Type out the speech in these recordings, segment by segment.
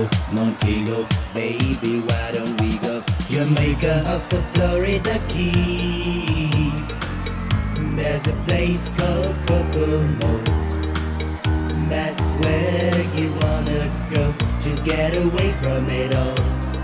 Montego, baby, why don't we go Jamaica off the Florida Key? There's a place called Kokomo. That's where you wanna go to get away from it all.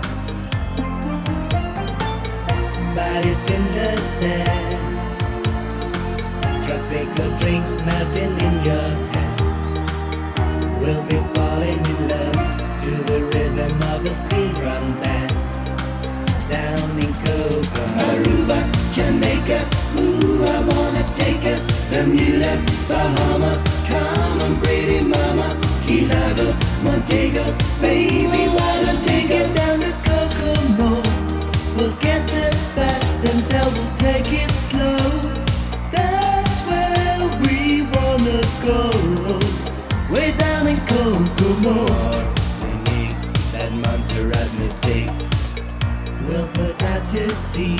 Bodies in the sand, tropical drink melting in your hand. We'll be falling in love to the rhythm of a steel drum band. Down in Coco, Aruba, Jamaica, ooh, I wanna take her. Bermuda, Bahama, come on pretty mama. Key Largo, Montego, baby, why not take her down to Kokomo? We'll get there fast and then we'll take it slow. That's where we wanna go, way down in Kokomo. Singing that Montserrat mistake, we'll put out to sea,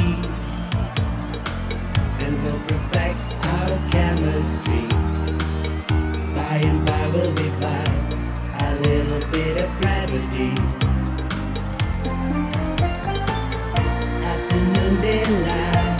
and we'll perfect our chemistry. By and by we'll be by a little bit of gravity. Afternoon daylight,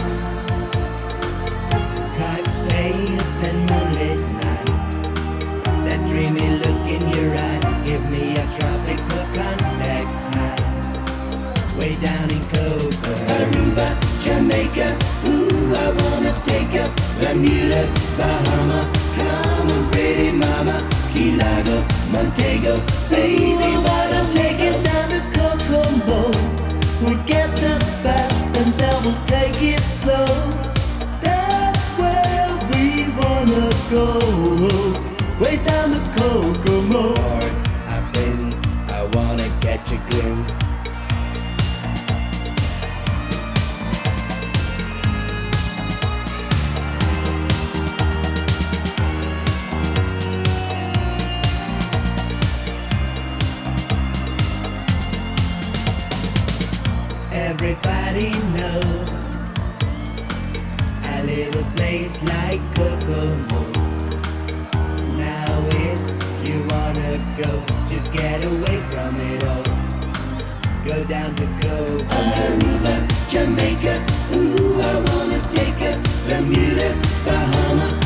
cocktails and moonlit nights. That dreamy look in your eye, give me a tropical contact high. Way down in Coco, Aruba, Jamaica, ooh, I wanna take her. Bermuda, Bahama, come on pretty mama. Key Largo, Montego, baby, why don't take it down to Kokomo? We get there fast and then we'll take it slow. That's where we wanna go, way down to Kokomo. Lord, our friends, I wanna catch a glimpse. Everybody knows a little place like Kokomo. Now if you wanna go to get away from it all, go down to Coco, Aruba, Jamaica, ooh, I wanna take her. Bermuda, Bahama,